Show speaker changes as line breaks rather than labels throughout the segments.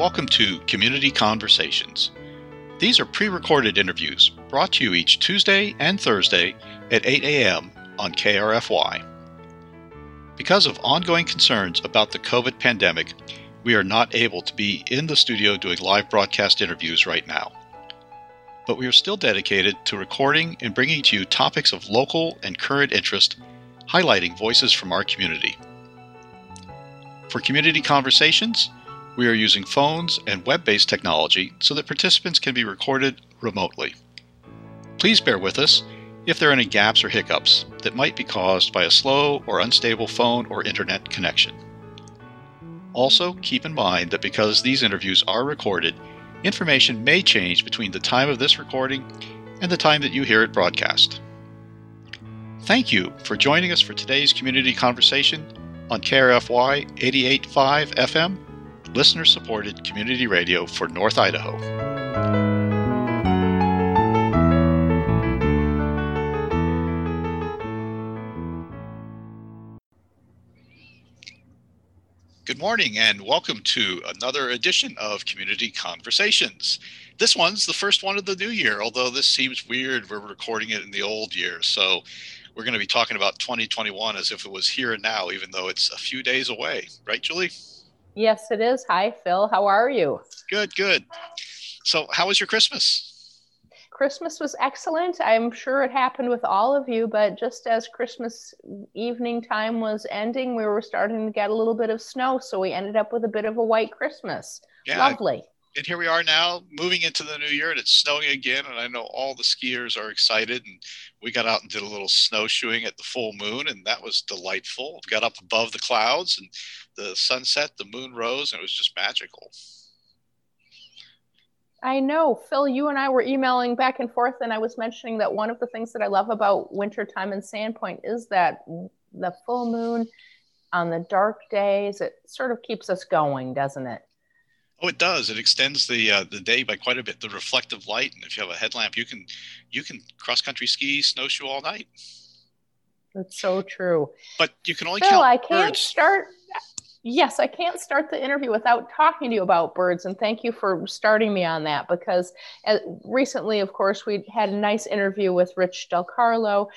welcome to Community Conversations. These are pre-recorded interviews brought to you each Tuesday and Thursday at 8 a.m. on KRFY. Because of ongoing concerns about the COVID pandemic, we are not able to be in the studio doing live broadcast interviews right now. But we are still dedicated to recording and bringing to you topics of local and current interest, highlighting voices from our community. For Community Conversations, we are using phones and web-based technology so that participants can be recorded remotely. Please bear with us if there are any gaps or hiccups that might be caused by a slow or unstable phone or internet connection. Also, keep in mind that because these interviews are recorded, information may change between the time of this recording and the time that you hear it broadcast. Thank you for joining us for today's Community Conversation on KRFY 88.5 FM, listener-supported community radio for North Idaho. Good morning and welcome to another edition of Community Conversations. This one's the first one of the new year, although this seems weird. We're recording it in the old year, so we're going to be talking about 2021 as if it was here and now, even though it's a few days away. Right, Julie?
Yes, it is. Hi, Phil. How are you?
Good, good. So how was your Christmas?
Christmas was excellent. I'm sure it happened with all of you, but just as Christmas evening time was ending, we were starting to get a little bit of snow, so we ended up with a bit of a white Christmas. Yeah, lovely.
And here we are now moving into the new year and it's snowing again. And I know all the skiers are excited. And we got out and did a little snowshoeing at the full moon. And that was delightful. We got up above the clouds and the sunset, the moon rose, and it was just magical.
I know, Phil, you and I were emailing back and forth. And I was mentioning that one of the things that I love about wintertime in Sandpoint is that the full moon on the dark days, it sort of keeps us going, doesn't it?
Oh, it does. It extends the day by quite a bit. The reflective light, and if you have a headlamp, you can cross country ski, snowshoe all night.
That's so true.
But you can only
Phil,
count
I can't
birds.
Yes, I can't start the interview without talking to you about birds, and thank you for starting me on that, because recently, of course, we had a nice interview with Rich Del Carlo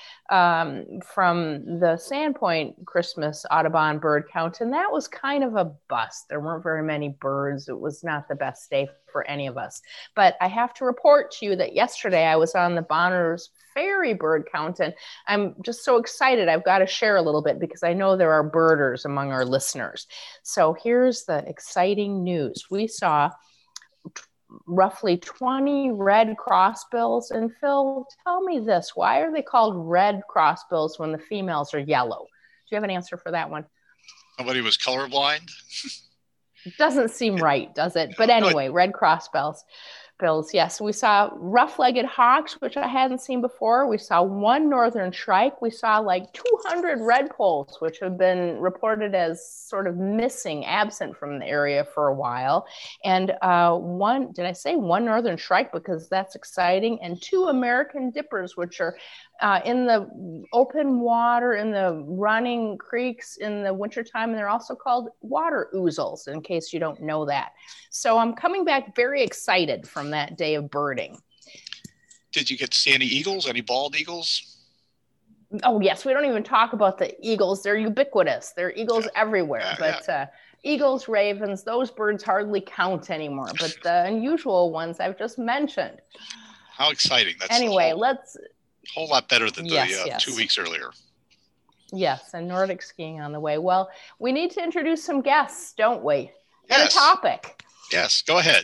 from the Sandpoint Christmas Audubon bird count, and that was kind of a bust. There weren't very many birds. It was not the best day for any of us. But I have to report to you that yesterday I was on the Bonners Ferry bird count, and I'm just so excited. I've got to share a little bit because I know there are birders among our listeners. So here's the exciting news. We saw roughly 20 red crossbills. And Phil, tell me this, why are they called red crossbills when the females are yellow? Do you have an answer for that one?
Nobody was colorblind?
It doesn't seem right, does it? But anyway, red crossbills. Yes, we saw rough-legged hawks, which I hadn't seen before. We saw one northern shrike. We saw like 200 redpolls, which have been reported as sort of missing, absent from the area for a while. And did I say one northern shrike? Because that's exciting. And two American dippers, which are in the open water, in the running creeks in the wintertime, and they're also called water ouzels, in case you don't know that. So I'm coming back very excited from that day of birding.
Did you get to see any eagles, any bald eagles?
Oh, yes. We don't even talk about the eagles. They're ubiquitous. There are eagles everywhere. Eagles, ravens, those birds hardly count anymore. But the unusual ones I've just mentioned.
How exciting. That's
anyway,
a whole lot better than the 2 weeks earlier.
Yes, and Nordic skiing on the way. Well, we need to introduce some guests, don't we?
Yes.
And a topic.
Yes, go ahead.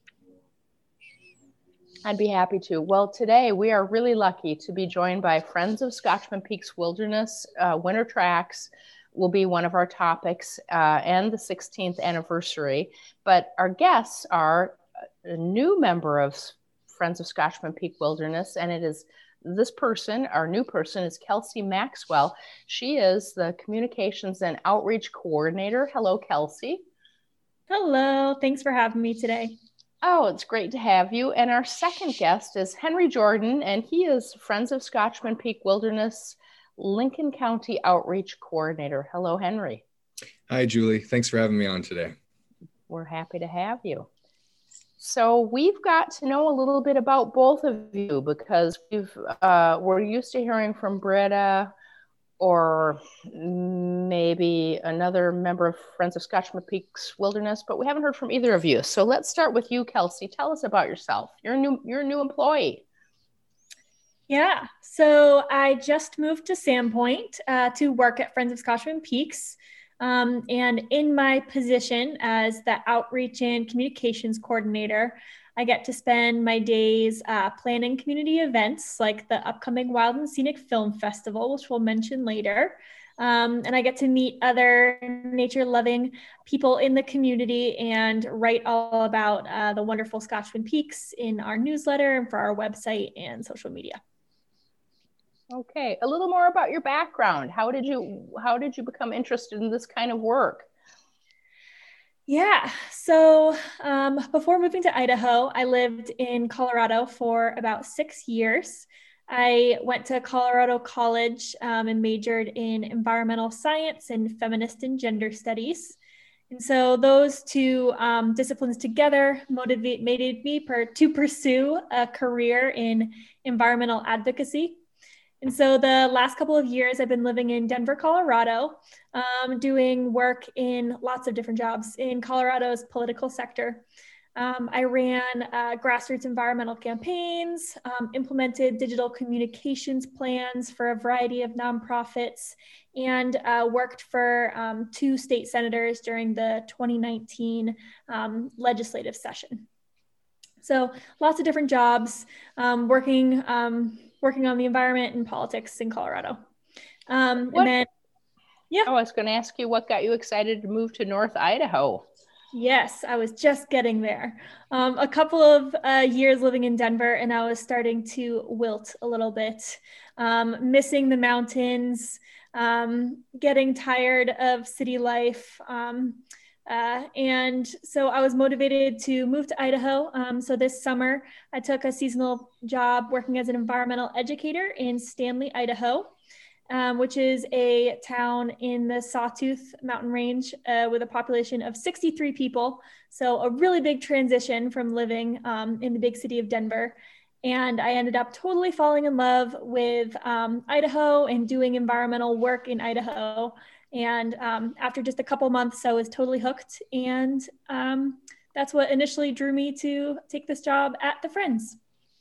I'd be happy to. Well, today we are really lucky to be joined by Friends of Scotchman Peaks Wilderness. Winter Tracks will be one of our topics, and the 16th anniversary. But our guests are a new member of Friends of Scotchman Peak Wilderness, and it is this person, our new person, is Kelsey Maxwell. She is the Communications and Outreach Coordinator. Hello, Kelsey.
Hello. Thanks for having me today.
Oh, it's great to have you. And our second guest is Henry Jordan, and he is Friends of Scotchman Peak Wilderness Lincoln County Outreach Coordinator. Hello, Henry.
Hi, Julie. Thanks for having me on today.
We're happy to have you. So we've got to know a little bit about both of you because we're used to hearing from Britta or maybe another member of Friends of Scotchman Peaks Wilderness, but we haven't heard from either of you. So let's start with you, Kelsey. Tell us about yourself. You're a new employee.
Yeah, so I just moved to Sandpoint to work at Friends of Scotchman Peaks. And in my position as the outreach and communications coordinator, I get to spend my days planning community events like the upcoming Wild and Scenic Film Festival, which we'll mention later. And I get to meet other nature-loving people in the community and write all about the wonderful Scotchman Peaks in our newsletter and for our website and social media.
Okay, a little more about your background. How did you become interested in this kind of work?
Yeah, so before moving to Idaho, I lived in Colorado for about 6 years. I went to Colorado College and majored in environmental science and feminist and gender studies. And so those two disciplines together motivated me to pursue a career in environmental advocacy. And so the last couple of years, I've been living in Denver, Colorado, doing work in lots of different jobs in Colorado's political sector. I ran grassroots environmental campaigns, implemented digital communications plans for a variety of nonprofits, and worked for 2 state senators during the 2019 legislative session. So lots of different jobs, working on the environment and politics in Colorado. And then, yeah.
I was going to ask you what got you excited to move to North Idaho?
Yes, I was just getting there. A couple of years living in Denver, and I was starting to wilt a little bit, missing the mountains, getting tired of city life. And so I was motivated to move to Idaho. So this summer, I took a seasonal job working as an environmental educator in Stanley, Idaho, which is a town in the Sawtooth Mountain Range with a population of 63 people. So a really big transition from living in the big city of Denver. And I ended up totally falling in love with Idaho and doing environmental work in Idaho. And after just a couple months, I was totally hooked. And that's what initially drew me to take this job at the Friends.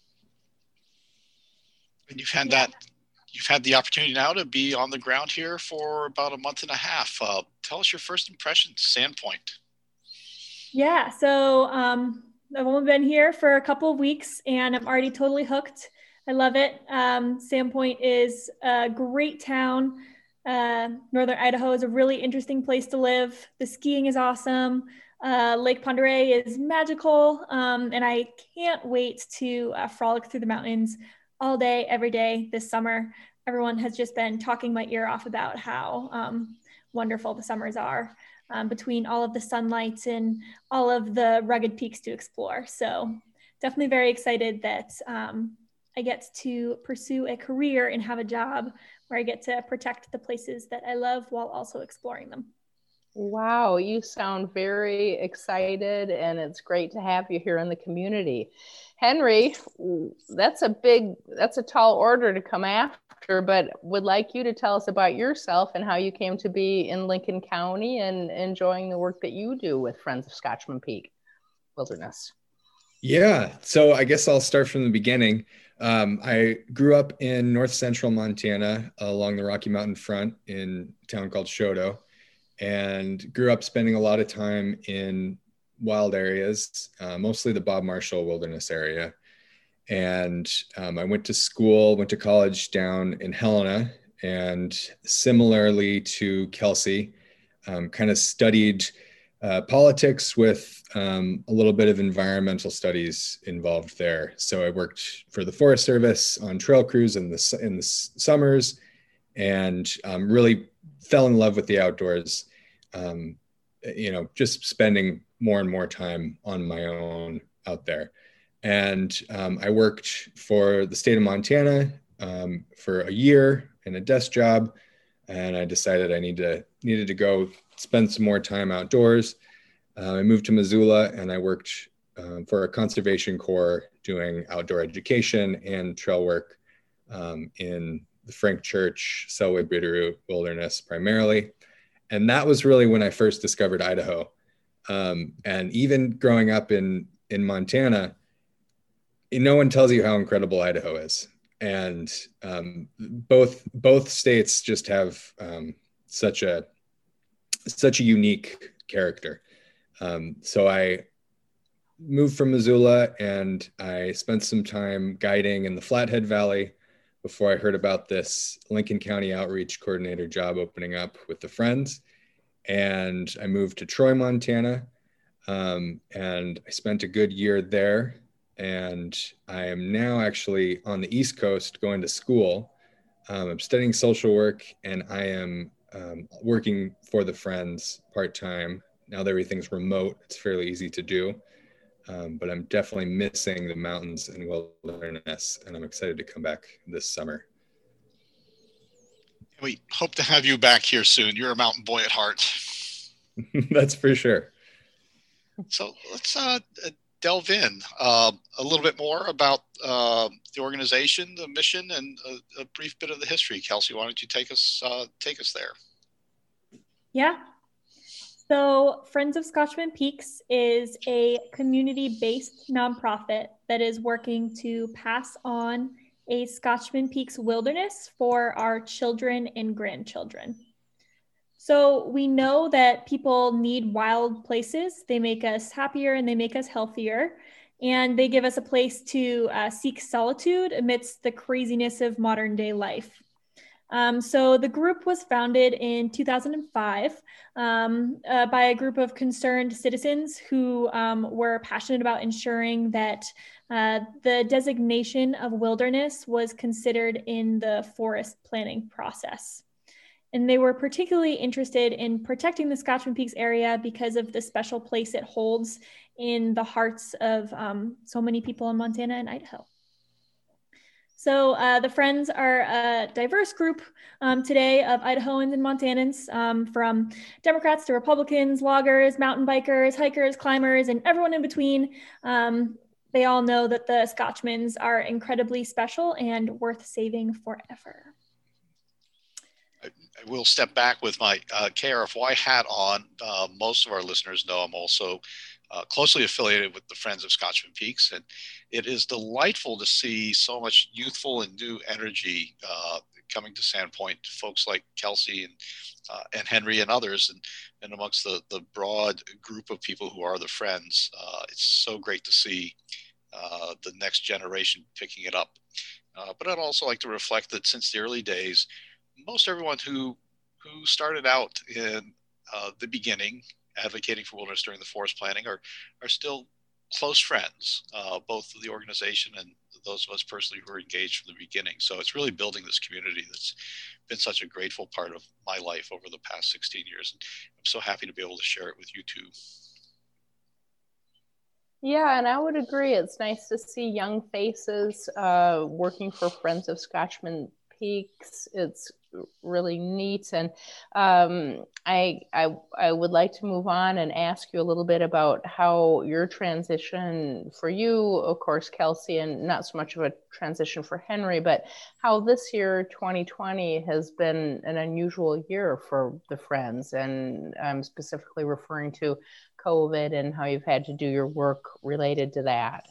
And you've had the opportunity now to be on the ground here for about a month and a half. Tell us your first impressions, Sandpoint.
Yeah, so I've only been here for a couple of weeks and I'm already totally hooked. I love it. Sandpoint is a great town. Northern Idaho is a really interesting place to live. The skiing is awesome. Lake Pend Oreille is magical. And I can't wait to frolic through the mountains all day, every day this summer. Everyone has just been talking my ear off about how wonderful the summers are between all of the sunlight and all of the rugged peaks to explore. So definitely very excited that I get to pursue a career and have a job where I get to protect the places that I love while also exploring them.
Wow, you sound very excited, and it's great to have you here in the community. Henry, that's a tall order to come after, but would like you to tell us about yourself and how you came to be in Lincoln County and enjoying the work that you do with Friends of Scotchman Peak Wilderness.
Yeah, so I guess I'll start from the beginning. I grew up in north central Montana along the Rocky Mountain front in a town called Choteau, and grew up spending a lot of time in wild areas, mostly the Bob Marshall Wilderness area. And I went to college down in Helena, and similarly to Kelsey, kind of studied politics with a little bit of environmental studies involved there. So I worked for the Forest Service on trail crews in the summers, and really fell in love with the outdoors. Just spending more and more time on my own out there. And I worked for the state of Montana for a year in a desk job, and I decided I needed to go spend some more time outdoors. I moved to Missoula and I worked for a conservation corps doing outdoor education and trail work in the Frank Church, Selway Bitterroot Wilderness primarily. And that was really when I first discovered Idaho. And even growing up in Montana, no one tells you how incredible Idaho is. And both states just have such a unique character. So I moved from Missoula and I spent some time guiding in the Flathead Valley before I heard about this Lincoln County Outreach Coordinator job opening up with the Friends. And I moved to Troy, Montana, and I spent a good year there. And I am now actually on the East Coast going to school. I'm studying social work and I am working for the Friends part-time. Now that everything's remote, it's fairly easy to do. But I'm definitely missing the mountains and wilderness, and I'm excited to come back this summer.
We hope to have you back here soon. You're a mountain boy at heart.
That's for sure.
So let's delve in a little bit more about the organization, the mission, and a brief bit of the history. Kelsey, why don't you take us there?
Yeah. So Friends of Scotchman Peaks is a community-based nonprofit that is working to pass on a Scotchman Peaks wilderness for our children and grandchildren. So we know that people need wild places. They make us happier and they make us healthier. And they give us a place to seek solitude amidst the craziness of modern day life. So the group was founded in 2005 by a group of concerned citizens who were passionate about ensuring that the designation of wilderness was considered in the forest planning process. And they were particularly interested in protecting the Scotchman Peaks area because of the special place it holds in the hearts of so many people in Montana and Idaho. So the Friends are a diverse group today of Idahoans and Montanans, from Democrats to Republicans, loggers, mountain bikers, hikers, climbers, and everyone in between. They all know that the Scotchmans are incredibly special and worth saving forever.
I will step back with my KRFY hat on. Most of our listeners know I'm also closely affiliated with the Friends of Scotchman Peaks, and it is delightful to see so much youthful and new energy coming to Sandpoint, folks like Kelsey and Henry and others, and amongst the broad group of people who are the Friends. It's so great to see the next generation picking it up. But I'd also like to reflect that since the early days, most everyone who started out in the beginning advocating for wilderness during the forest planning are still close friends, both of the organization and those of us personally who were engaged from the beginning. So it's really building this community that's been such a grateful part of my life over the past 16 years. And I'm so happy to be able to share it with you too.
Yeah, and I would agree. It's nice to see young faces working for Friends of Scotchman Peaks. It's really neat, and I would like to move on and ask you a little bit about how your transition for you, of course, Kelsey, and not so much of a transition for Henry, but how this year, 2020, has been an unusual year for the Friends, and I'm specifically referring to COVID and how you've had to do your work related to that.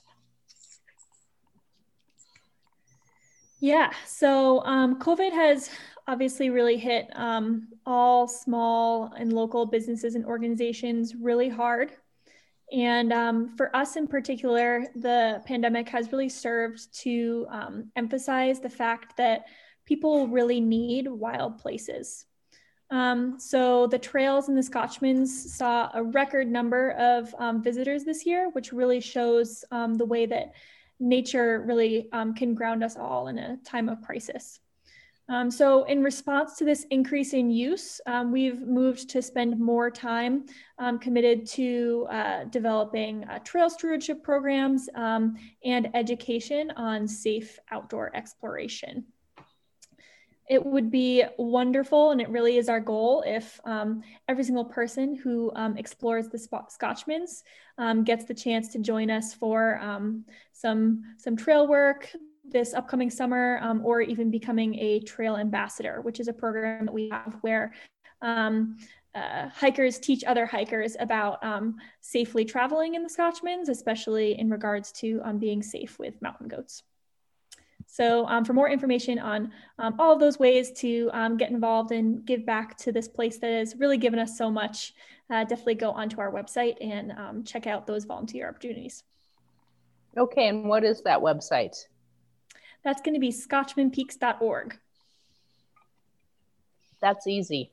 Yeah, so COVID has obviously really hit all small and local businesses and organizations really hard. And for us in particular, the pandemic has really served to emphasize the fact that people really need wild places. So the trails and the Scotchmans saw a record number of visitors this year, which really shows the way that nature really can ground us all in a time of crisis. So in response to this increase in use, we've moved to spend more time committed to developing trail stewardship programs and education on safe outdoor exploration. It would be wonderful, and it really is our goal, if every single person who explores the Scotchmans gets the chance to join us for some trail work this upcoming summer, or even becoming a trail ambassador, which is a program that we have where hikers teach other hikers about safely traveling in the Scotchmans, especially in regards to being safe with mountain goats. So for more information on all of those ways to get involved and give back to this place that has really given us so much, definitely go onto our website and check out those volunteer opportunities.
Okay, and what is that website?
That's going to be scotchmanpeaks.org.
That's easy.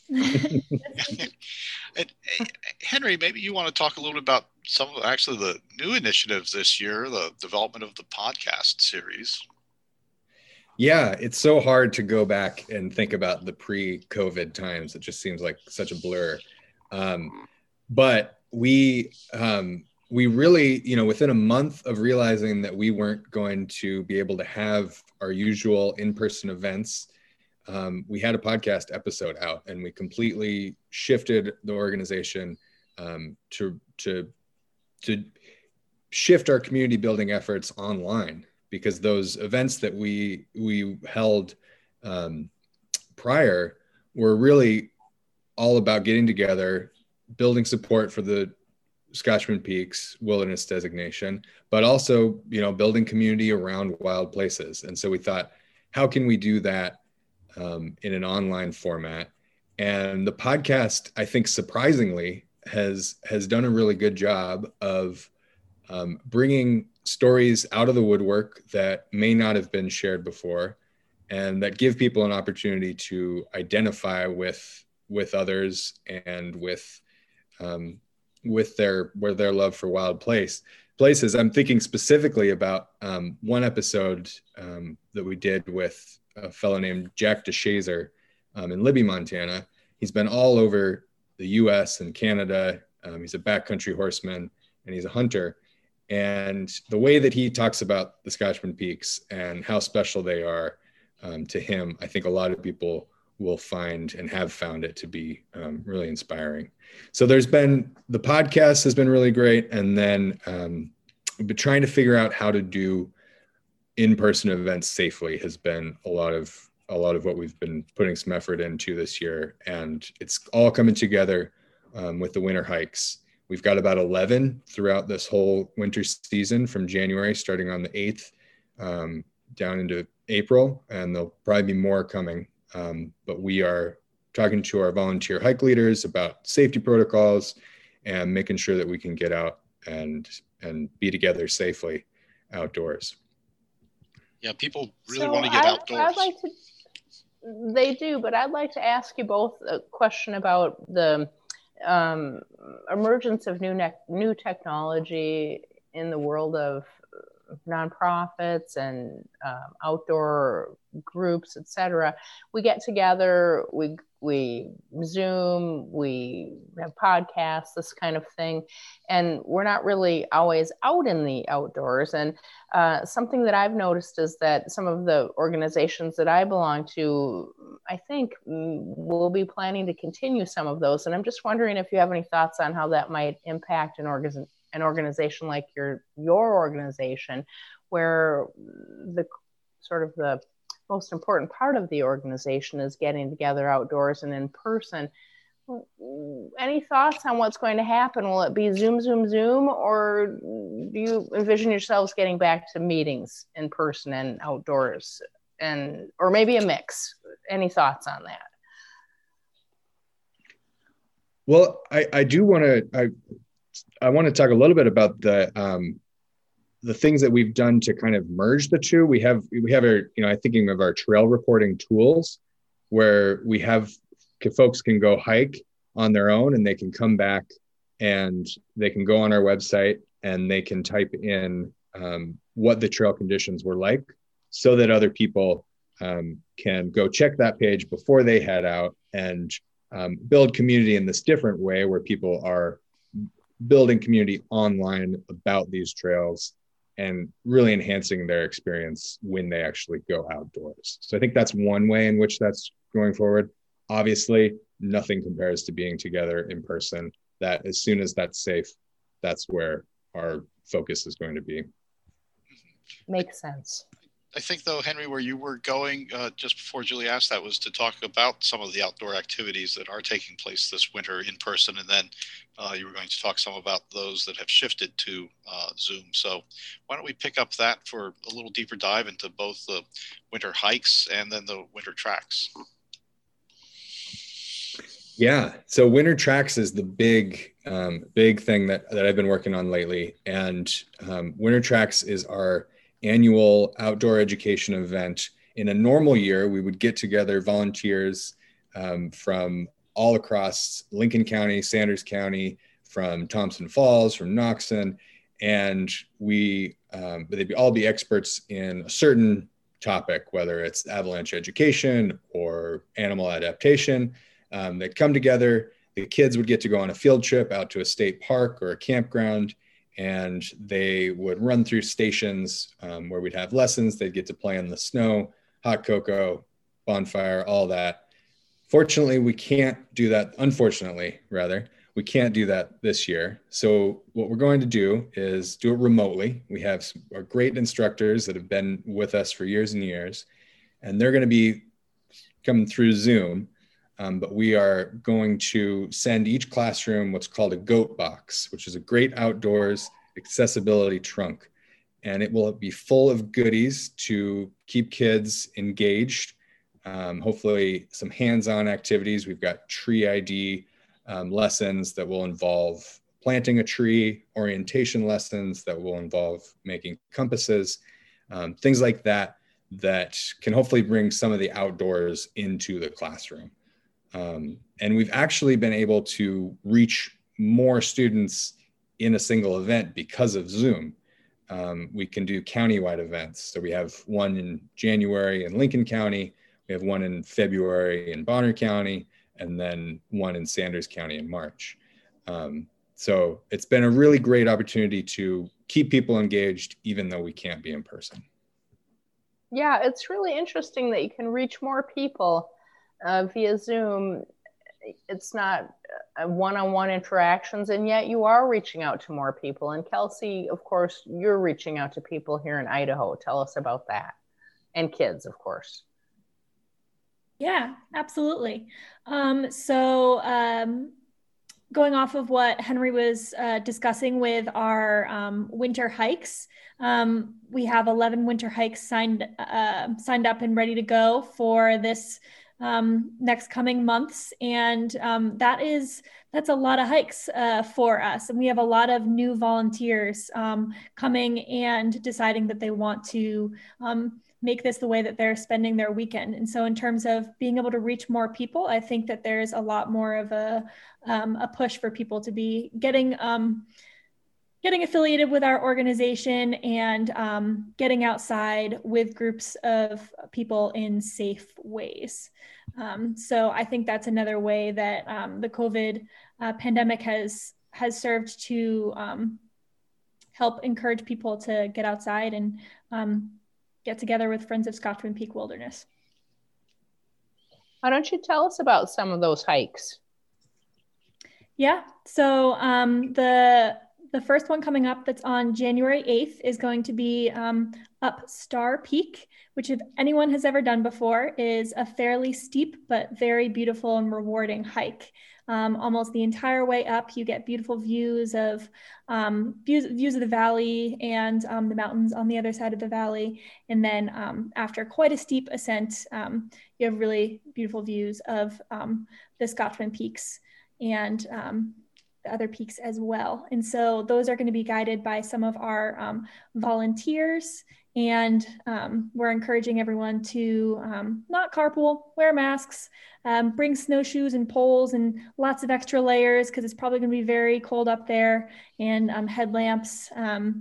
Henry, maybe you want to talk a little bit about some of actually the new initiatives this year, the development of the podcast series.
Yeah, it's so hard to go back and think about the pre-COVID times. It just seems like such a blur. But we really, within a month of realizing that we weren't going to be able to have our usual in-person events, we had a podcast episode out, and we completely shifted the organization to shift our community building efforts online, because those events that we held prior were really all about getting together, building support for the Scotchman Peaks wilderness designation, but also, building community around wild places. And so we thought, how can we do that in an online format? And the podcast, I think, surprisingly, has done a really good job of bringing stories out of the woodwork that may not have been shared before, and that give people an opportunity to identify with others and with their love for wild places. I'm thinking specifically about one episode that we did with a fellow named Jack DeShazer in Libby, Montana. He's been all over the US and Canada. He's a backcountry horseman, and he's a hunter. And the way that he talks about the Scotchman Peaks and how special they are to him, I think a lot of people will find and have found it to be really inspiring. So the podcast has been really great. And then but trying to figure out how to do in-person events safely has been a lot of what we've been putting some effort into this year. And it's all coming together with the winter hikes. We've got about 11 throughout this whole winter season, from January, starting on the 8th, down into April, and there'll probably be more coming. But we are talking to our volunteer hike leaders about safety protocols and making sure that we can get out and be together safely outdoors.
Yeah, people really want to get outdoors.
They do, but I'd like to ask you both a question about the emergence of new technology in the world of nonprofits and outdoor groups, etc. We get together, we Zoom, we have podcasts, this kind of thing, and we're not really always out in the outdoors. And something that I've noticed is that some of the organizations that I belong to, I think, will be planning to continue some of those. And I'm just wondering if you have any thoughts on how that might impact an organization like your organization, where the most important part of the organization is getting together outdoors and in person. Any thoughts on what's going to happen? Will it be Zoom, or do you envision yourselves getting back to meetings in person and outdoors, or maybe a mix? Any thoughts on that?
Well, I do want to. I want to talk a little bit about the things that we've done to kind of merge the two. We have our, I'm thinking of our trail reporting tools, where folks can go hike on their own, and they can come back and they can go on our website and they can type in what the trail conditions were like, so that other people can go check that page before they head out and build community in this different way, where people are building community online about these trails and really enhancing their experience when they actually go outdoors. So I think that's one way in which that's going forward. Obviously, nothing compares to being together in person. That as soon as that's safe, that's where our focus is going to be.
Makes sense.
I think, though, Henry, where you were going just before Julie asked that was to talk about some of the outdoor activities that are taking place this winter in person, and then you were going to talk some about those that have shifted to Zoom. So why don't we pick up that for a little deeper dive into both the winter hikes and then the winter tracks?
Yeah, so winter tracks is the big thing that I've been working on lately, and winter tracks is our annual outdoor education event. In a normal year, we would get together volunteers from all across Lincoln County, Sanders County, from Thompson Falls, from Knoxon, and they'd all be experts in a certain topic, whether it's avalanche education or animal adaptation. They'd come together. The kids would get to go on a field trip out to a state park or a campground, and they would run through stations where we'd have lessons. They'd get to play in the snow, hot cocoa, bonfire, all that. Fortunately, we can't do that. Unfortunately, rather, we can't do that this year. So what we're going to do is do it remotely. We have our great instructors that have been with us for years and years, and they're going to be coming through Zoom. But we are going to send each classroom what's called a GOAT box, which is a great outdoors accessibility trunk. And it will be full of goodies to keep kids engaged. Hopefully some hands-on activities. We've got tree ID lessons that will involve planting a tree, orientation lessons that will involve making compasses, things like that, that can hopefully bring some of the outdoors into the classroom. And we've actually been able to reach more students in a single event because of Zoom. We can do countywide events. So we have one in January in Lincoln County, we have one in February in Bonner County, and then one in Sanders County in March. So it's been a really great opportunity to keep people engaged, even though we can't be in person.
Yeah, it's really interesting that you can reach more people via Zoom. It's not one-on-one interactions, and yet you are reaching out to more people. And Kelsey, of course, you're reaching out to people here in Idaho. Tell us about that. And kids, of course.
Yeah, absolutely. Going off of what Henry was discussing with our winter hikes, we have 11 winter hikes signed up and ready to go for this next coming months. And that's a lot of hikes for us. And we have a lot of new volunteers coming and deciding that they want to make this the way that they're spending their weekend. And so in terms of being able to reach more people, I think that there's a lot more of a push for people to be getting affiliated with our organization and getting outside with groups of people in safe ways. So I think that's another way that the COVID pandemic has served to help encourage people to get outside and get together with Friends of Scotchman Peak Wilderness.
Why don't you tell us about some of those hikes?
Yeah, so the first one coming up that's on January 8th is going to be up Star Peak, which if anyone has ever done before is a fairly steep but very beautiful and rewarding hike. Almost the entire way up, you get beautiful views of the valley and the mountains on the other side of the valley. And then after quite a steep ascent, you have really beautiful views of the Scotchman Peaks and the other peaks as well. And so those are going to be guided by some of our volunteers. And we're encouraging everyone to not carpool, wear masks, bring snowshoes and poles and lots of extra layers because it's probably going to be very cold up there, and headlamps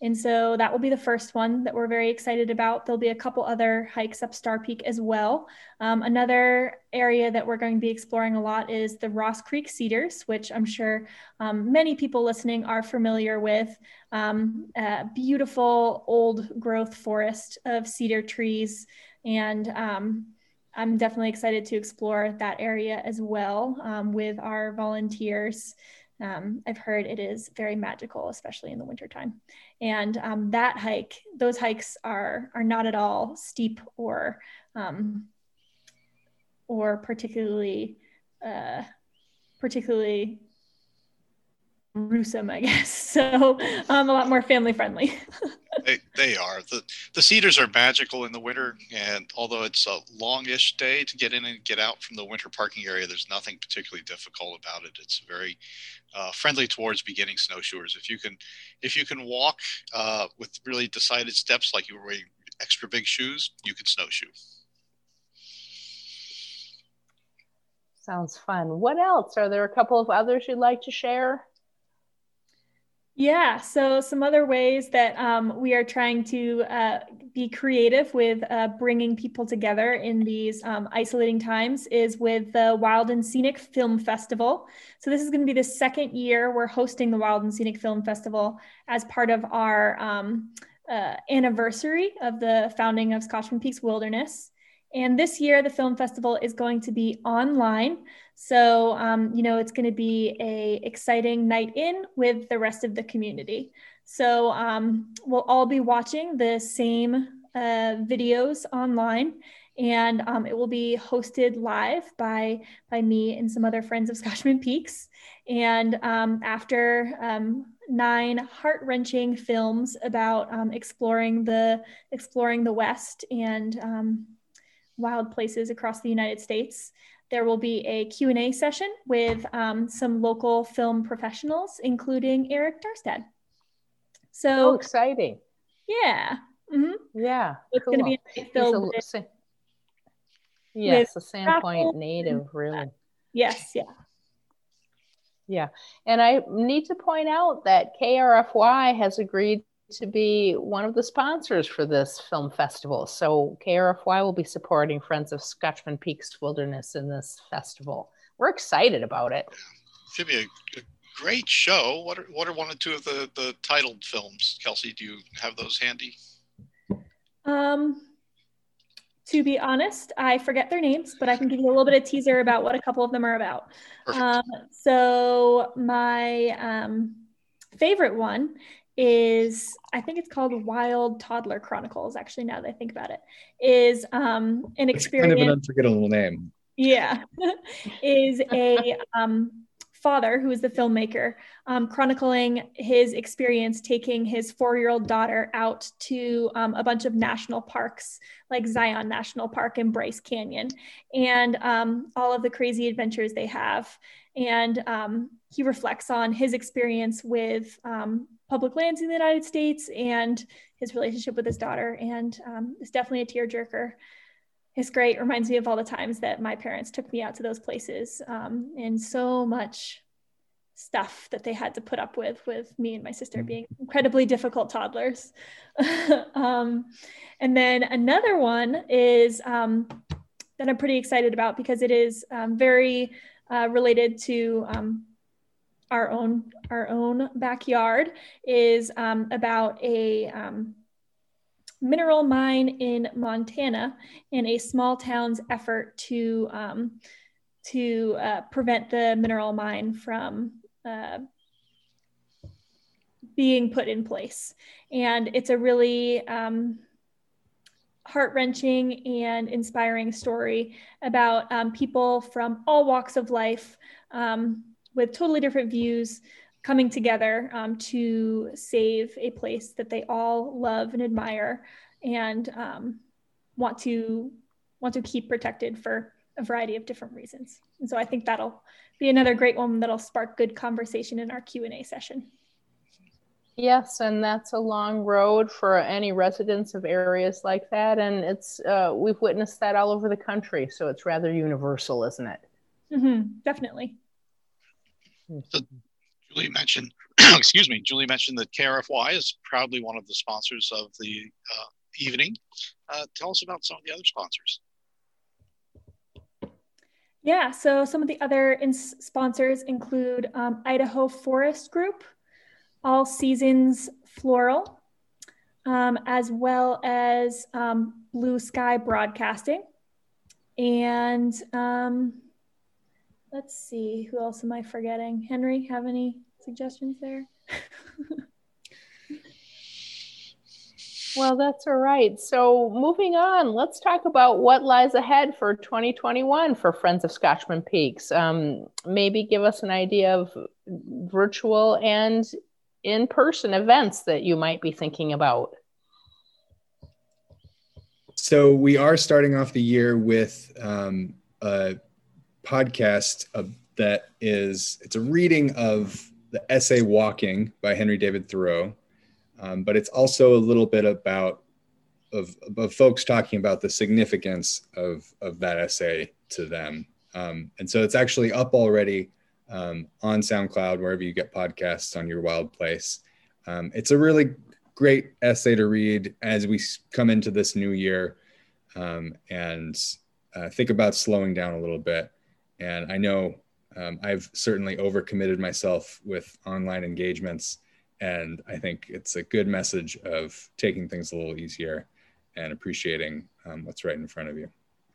And so that will be the first one that we're very excited about. There'll be a couple other hikes up Star Peak as well. Another area that we're going to be exploring a lot is the Ross Creek Cedars, which I'm sure many people listening are familiar with. A beautiful old growth forest of cedar trees. And I'm definitely excited to explore that area as well with our volunteers. I've heard it is very magical, especially in the wintertime. And those hikes are not at all steep or particularly gruesome, I guess. So a lot more family friendly.
They are. The cedars are magical in the winter, and although it's a longish day to get in and get out from the winter parking area, there's nothing particularly difficult about it. It's very friendly towards beginning snowshoers. If you can walk with really decided steps, like you were wearing extra big shoes, you can snowshoe.
Sounds fun. What else? Are there a couple of others you'd like to share?
Yeah, so some other ways that we are trying to be creative with bringing people together in these isolating times is with the Wild and Scenic Film Festival. So this is going to be the second year we're hosting the Wild and Scenic Film Festival as part of our anniversary of the founding of Scotchman Peaks Wilderness. And this year, the film festival is going to be online. So, it's going to be an exciting night in with the rest of the community. So we'll all be watching the same videos online, and it will be hosted live by me and some other friends of Scotchman Peaks. And after 9 heart-wrenching films about exploring the West and wild places across the United States, there will be a Q&A session with some local film professionals, including Eric Darstad. So
exciting.
Yeah. Mm-hmm.
Yeah.
It's
cool.
going to be filled with
a Sandpoint native, really.
Yes. Yeah.
Yeah. And I need to point out that KRFY has agreed to be one of the sponsors for this film festival. So KRFY will be supporting Friends of Scotchman Peaks Wilderness in this festival. We're excited about it.
Should be a great show. What are one or two of the titled films? Kelsey, do you have those handy?
To be honest, I forget their names, but I can give you a little bit of teaser about what a couple of them are about. So my favorite one is, I think it's called Wild Toddler Chronicles, actually, now that I think about it, is an experience.
Kind of an unforgettable name.
Yeah. Is a father who is the filmmaker chronicling his experience taking his 4-year-old daughter out to a bunch of national parks like Zion National Park and Bryce Canyon, and all of the crazy adventures they have. And he reflects on his experience with public lands in the United States and his relationship with his daughter. And it's definitely a tearjerker. It's great. It reminds me of all the times that my parents took me out to those places and so much stuff that they had to put up with me and my sister being incredibly difficult toddlers. And then another one is that I'm pretty excited about because it is very related to our own backyard, is about a mineral mine in Montana and a small town's effort to prevent the mineral mine from being put in place. And it's a really heart-wrenching and inspiring story about people from all walks of life with totally different views coming together to save a place that they all love and admire and want to keep protected for a variety of different reasons. And so I think that'll be another great one that'll spark good conversation in our Q&A session.
Yes, and that's a long road for any residents of areas like that. And it's we've witnessed that all over the country. So it's rather universal, isn't it?
Mm-hmm, definitely.
So Julie mentioned excuse me, Julie mentioned that KRFY is proudly one of the sponsors of the evening. Tell us about some of the other sponsors.
Yeah, so some of the other sponsors include Idaho Forest Group, All Seasons Floral, as well as Blue Sky Broadcasting. And let's see, who else am I forgetting? Henry, have any suggestions there?
Well, that's all right. So moving on, let's talk about what lies ahead for 2021 for Friends of Scotchman Peaks. Maybe give us an idea of virtual and in-person events that you might be thinking about.
So we are starting off the year with a podcast it's a reading of the essay Walking by Henry David Thoreau. But it's also a little bit about folks talking about the significance of that essay to them. And so it's actually up already on SoundCloud, wherever you get podcasts on your wild place. It's a really great essay to read as we come into this new year and think about slowing down a little bit. And I know I've certainly overcommitted myself with online engagements. And I think it's a good message of taking things a little easier and appreciating what's right in front of you.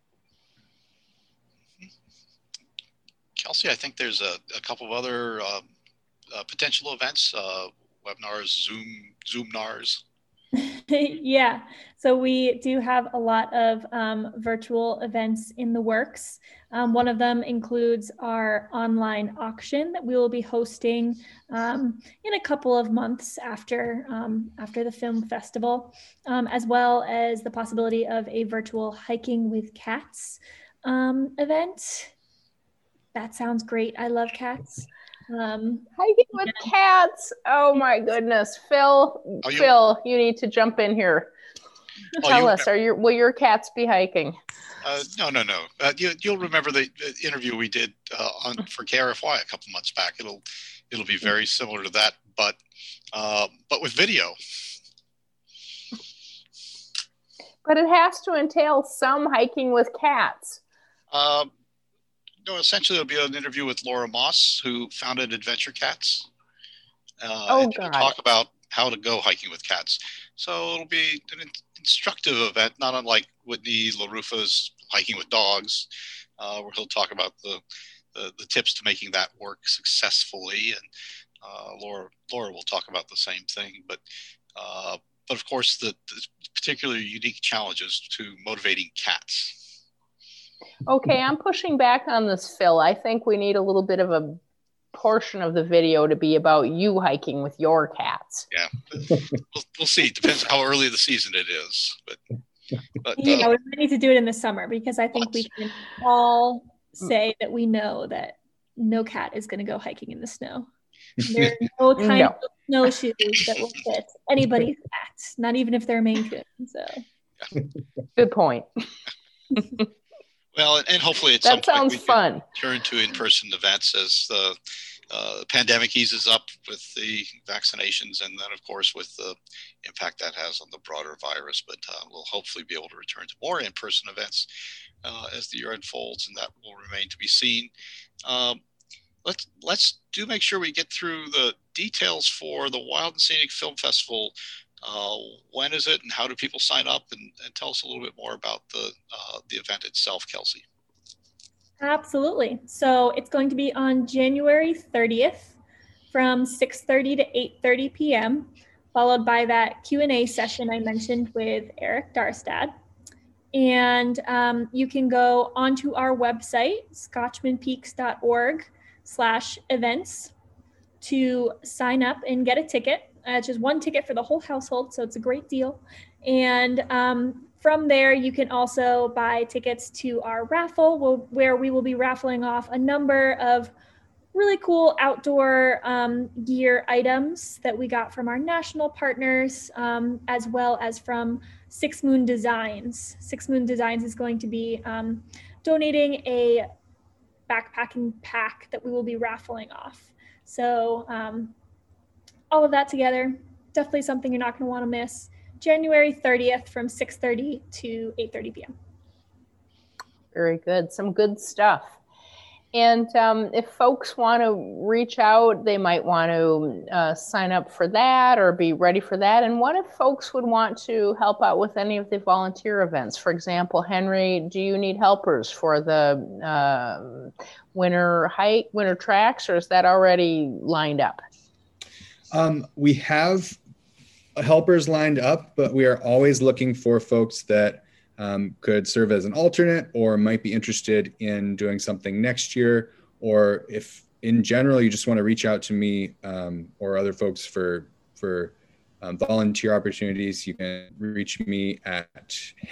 Kelsey, I think there's a couple of other potential events, webinars, Zoomnars.
Yeah, so we do have a lot of virtual events in the works. One of them includes our online auction that we will be hosting in a couple of months after the film festival, as well as the possibility of a virtual Hiking with Cats event. That sounds great. I love cats.
Hiking with cats. Oh my goodness, Phil. Phil, you need to jump in here. Tell us, will your cats be hiking?
No. You'll remember the interview we did for KRFY a couple months back. It'll be very similar to that, but with video.
But it has to entail some hiking with cats.
No, essentially it'll be an interview with Laura Moss, who founded Adventure Cats.
God.
She'll talk about how to go hiking with cats. So it'll be an instructive event, not unlike Whitney LaRufa's Hiking with Dogs, where he'll talk about the tips to making that work successfully. And Laura will talk about the same thing, but of course the particularly unique challenges to motivating cats.
Okay, I'm pushing back on this, Phil. I think we need a little bit of a portion of the video to be about you hiking with your cats.
Yeah, we'll see. It depends how early the season it is. But
yeah, we need to do it in the summer because I think we can all say that we know that no cat is going to go hiking in the snow. There are no tiny snowshoes that will fit anybody's cat, not even if they're Maine Coon. So,
good point.
Well, and hopefully at some point we can turn to in-person events as the pandemic eases up with the vaccinations, and then, of course, with the impact that has on the broader virus. But we'll hopefully be able to return to more in-person events as the year unfolds, and that will remain to be seen. Let's make sure we get through the details for the Wild and Scenic Film Festival. When is it, and how do people sign up? And tell us a little bit more about the event itself, Kelsey.
Absolutely. So it's going to be on January 30th from 6:30 to 8:30 p.m., followed by that Q&A session I mentioned with Eric Darstad. And you can go onto our website, scotchmanpeaks.org/events, to sign up and get a ticket. It's just one ticket for the whole household, so it's a great deal. And from there, you can also buy tickets to our raffle, where we will be raffling off a number of really cool outdoor gear items that we got from our national partners, as well as from Six Moon Designs. Six Moon Designs is going to be donating a backpacking pack that we will be raffling off. So all of that together. Definitely something you're not going to want to miss. January 30th from 6:30 to 8:30 p.m.
Very good. Some good stuff. And if folks want to reach out, they might want to sign up for that or be ready for that. And what if folks would want to help out with any of the volunteer events? For example, Henry, do you need helpers for the winter tracks, or is that already lined up?
We have helpers lined up, but we are always looking for folks that could serve as an alternate or might be interested in doing something next year. Or if in general you just want to reach out to me or other folks for volunteer opportunities, you can reach me at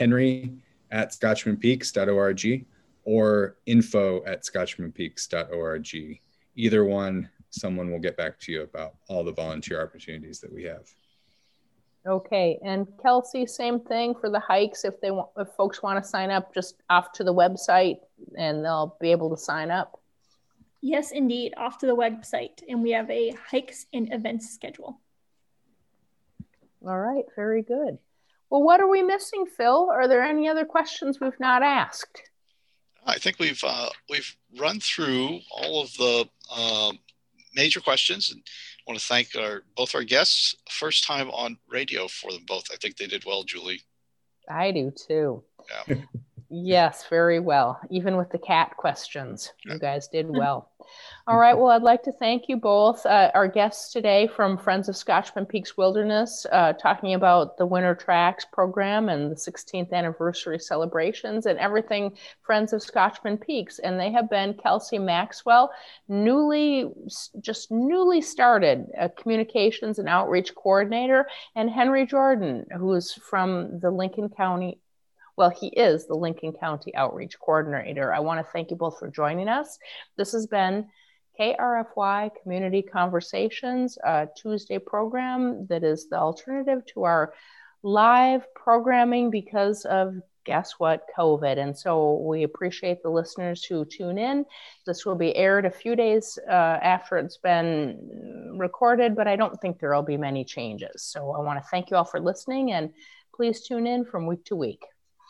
henry@scotchmanpeaks.org or info@scotchmanpeaks.org. Either one, someone will get back to you about all the volunteer opportunities that we have.
Okay, and Kelsey, same thing for the hikes. If folks want to sign up, just off to the website and they'll be able to sign up.
Yes, indeed, off to the website, and we have a hikes and events schedule.
All right, very good. Well, what are we missing, Phil? Are there any other questions we've not asked?
I think we've run through all of the major questions, and I want to thank both our guests. First time on radio for them both. I think they did well, Julie.
I do too.
Yeah.
Yes, very well. Even with the cat questions, you guys did well. All right. Well, I'd like to thank you both. Our guests today from Friends of Scotchman Peaks Wilderness, talking about the Winter Tracks program and the 16th anniversary celebrations and everything Friends of Scotchman Peaks. And they have been Kelsey Maxwell, newly started communications and outreach coordinator, and Henry Jordan, who is from the Lincoln County. Well, he is the Lincoln County Outreach Coordinator. I want to thank you both for joining us. This has been KRFY Community Conversations, a Tuesday program that is the alternative to our live programming because of, guess what, COVID. And so we appreciate the listeners who tune in. This will be aired a few days after it's been recorded, but I don't think there will be many changes. So I want to thank you all for listening, and please tune in from week to week.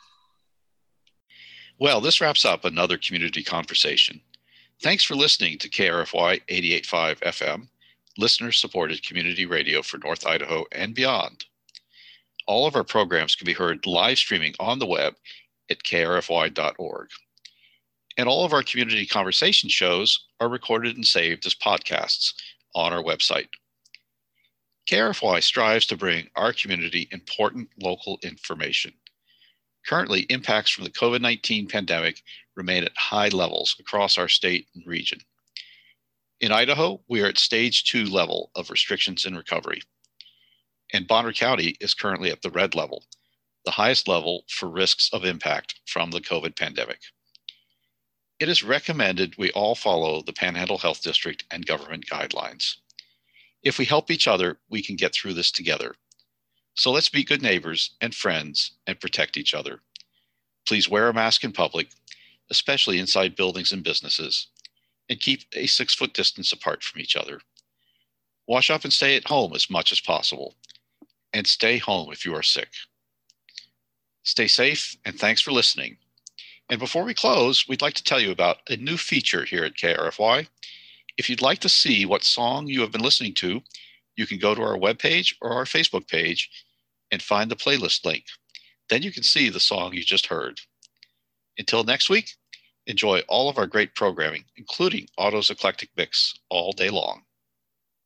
Well, this wraps up another community conversation. Thanks for listening to KRFY 88.5 FM, listener-supported community radio for North Idaho and beyond. All of our programs can be heard live streaming on the web at krfy.org. And all of our community conversation shows are recorded and saved as podcasts on our website. KRFY strives to bring our community important local information. Currently, impacts from the COVID-19 pandemic remain at high levels across our state and region. In Idaho, we are at stage 2 level of restrictions and recovery. And Bonner County is currently at the red level, the highest level for risks of impact from the COVID pandemic. It is recommended we all follow the Panhandle Health District and government guidelines. If we help each other, we can get through this together. So let's be good neighbors and friends and protect each other. Please wear a mask in public, especially inside buildings and businesses, and keep a 6-foot distance apart from each other. Wash up and stay at home as much as possible, and stay home if you are sick. Stay safe, and thanks for listening. And before we close, we'd like to tell you about a new feature here at KRFY. If you'd like to see what song you have been listening to, you can go to our webpage or our Facebook page and find the playlist link. Then you can see the song you just heard. Until next week, enjoy all of our great programming, including Otto's Eclectic Mix, all day long.